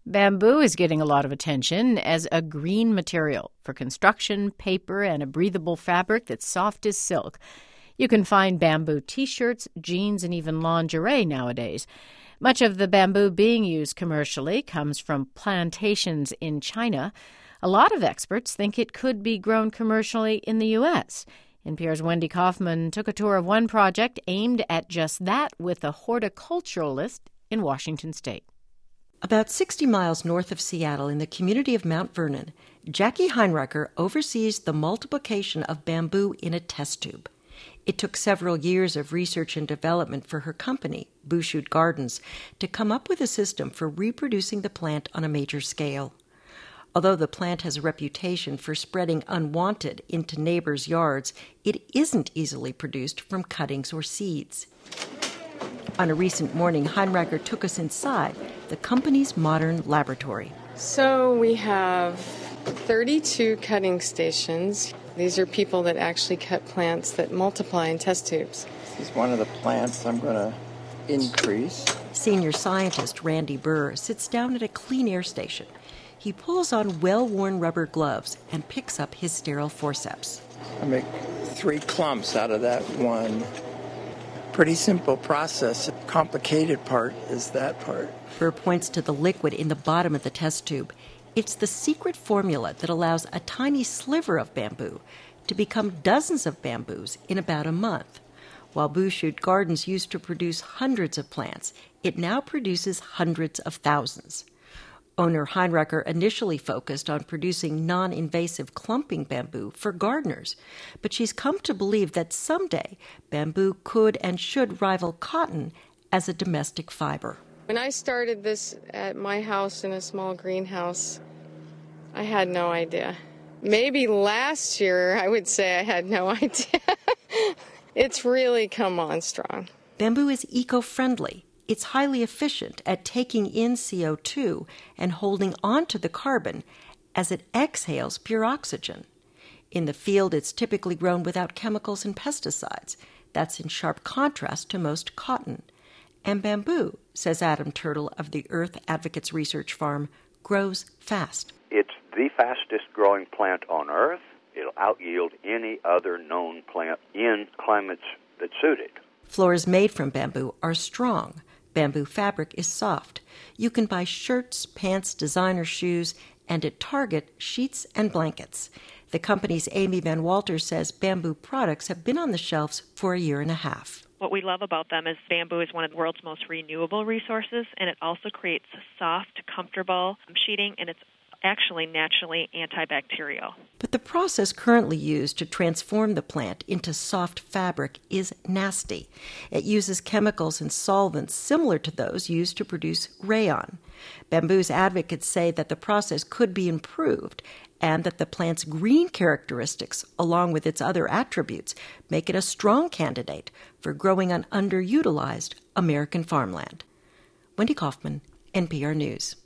Bamboo is getting a lot of attention as a green material for construction, paper, and a breathable fabric that's soft as silk. You can find bamboo t-shirts, jeans, and even lingerie nowadays. Much of the bamboo being used commercially comes from plantations in China. A lot of experts think it could be grown commercially in the U.S. NPR's Wendy Kaufman took a tour of one project aimed at just that with a horticulturalist in Washington state. About 60 miles north of Seattle in the community of Mount Vernon, Jackie Heinricher oversees the multiplication of bamboo in a test tube. It took several years of research and development for her company, Bouchut Gardens, to come up with a system for reproducing the plant on a major scale. Although the plant has a reputation for spreading unwanted into neighbors' yards, it isn't easily produced from cuttings or seeds. On a recent morning, Heinricher took us inside the company's modern laboratory. So we have 32 cutting stations. These are people that actually cut plants that multiply in test tubes. This is one of the plants I'm going to increase. Senior scientist Randy Burr sits down at a clean air station. He pulls on well-worn rubber gloves and picks up his sterile forceps. I make 3 clumps out of that one. Pretty simple process. The complicated part is that part. Burr points to the liquid in the bottom of the test tube. It's the secret formula that allows a tiny sliver of bamboo to become dozens of bamboos in about a month. While Bouchut Gardens used to produce hundreds of plants, it now produces hundreds of thousands. Owner Heinricher initially focused on producing non-invasive clumping bamboo for gardeners, but she's come to believe that someday bamboo could and should rival cotton as a domestic fiber. When I started this at my house in a small greenhouse, I had no idea. Maybe last year I would say I had no idea. It's really come on strong. Bamboo is eco-friendly. It's highly efficient at taking in CO2 and holding on to the carbon as it exhales pure oxygen. In the field, it's typically grown without chemicals and pesticides. That's in sharp contrast to most cotton. And bamboo, says Adam Turtle of the Earth Advocates Research Farm, grows fast. It's the fastest growing plant on Earth. It'll outyield any other known plant in climates that suit it. Floors made from bamboo are strong. Bamboo fabric is soft. You can buy shirts, pants, designer shoes, and at Target, sheets and blankets. The company's Amy Van Walter says bamboo products have been on the shelves for a year and a half. What we love about them is bamboo is one of the world's most renewable resources, and it also creates soft, comfortable sheeting, and it's actually naturally antibacterial. But the process currently used to transform the plant into soft fabric is nasty. It uses chemicals and solvents similar to those used to produce rayon. Bamboo's advocates say that the process could be improved and that the plant's green characteristics, along with its other attributes, make it a strong candidate for growing on underutilized American farmland. Wendy Kaufman, NPR News.